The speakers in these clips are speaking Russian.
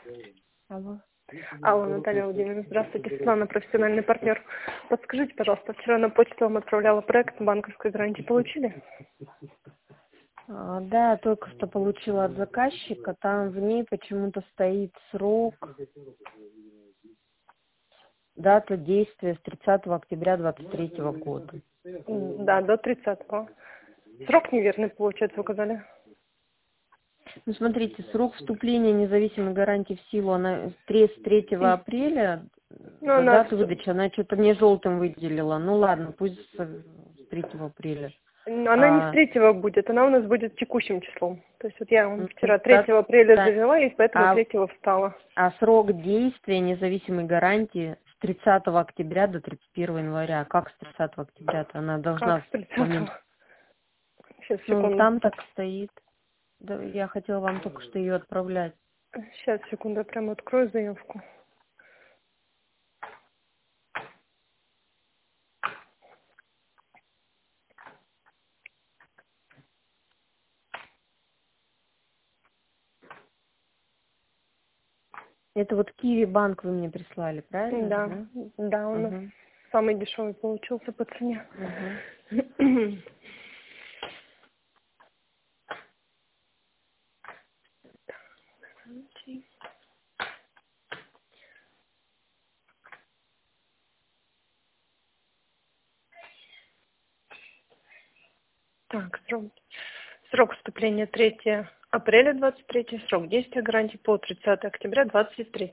Алло. Алло, Наталья Владимировна, здравствуйте, Светлана, профессиональный партнер. Подскажите, пожалуйста, вчера на почту вам отправляла проект банковской гарантии, получили? Да, я только что получила от заказчика, там в ней почему-то стоит срок, дата действия с 30 октября 2023 года. Да, до 30-го. Срок неверный, получается, указали? Ну, смотрите, срок вступления независимой гарантии в силу, она с 3 апреля, Ну, до она, даты выдачи, она что-то мне желтым выделила. Ну, ладно, пусть с 3 апреля. она не с 3-го будет, она у нас будет текущим числом. То есть вот я вам вчера 3 Да, апреля да. завела, и поэтому 3-го встала. А срок действия независимой гарантии с 30 октября до 31 января. Как с 30 октября-то? Она Как должна с 30-го? момент... Сейчас, Ну, секунду. там так стоит. Да, я хотела вам только что ее отправлять. Сейчас, секунду, я прямо открою заявку. Это вот Киви банк вы мне прислали, правильно же, Да, да? да, у нас Угу. самый дешевый получился по цене. Угу. Так, срок вступления 3 апреля 23, срок действия гарантии по 30 октября 23.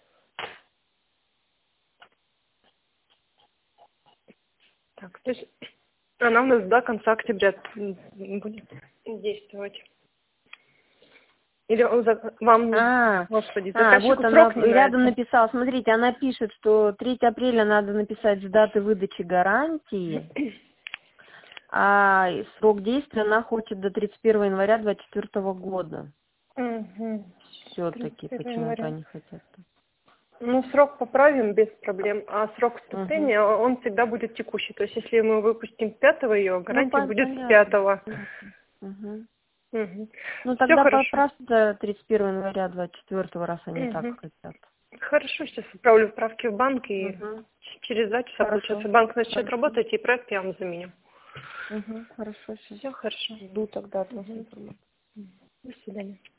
Так, то есть она у нас до конца октября будет действовать. Или вам, господи, Вот заказчику она срок не рядом нравится? написала, смотрите, она пишет, что 3 апреля надо написать с даты выдачи гарантии, а срок действия она хочет до 31 января 2024 года. Угу. Все-таки 31 почему-то января. они хотят. Ну, срок поправим без проблем, а срок Угу. вступления, он всегда будет текущий. То есть, если мы выпустим 5-го ее, Ну, гарантия будет с понятно. 5-го. Угу. Угу. Ну, Все тогда хорошо. просто 31 января 2024, раз они так Угу. хотят. Хорошо, сейчас отправлю вправки в банк, и Угу. через 2 часа, Хорошо. получается, банк начнет Хорошо. работать, и проект я вам заменю. Угу. Хорошо. Все хорошо. Жду тогда от вас Угу. информацию. До свидания.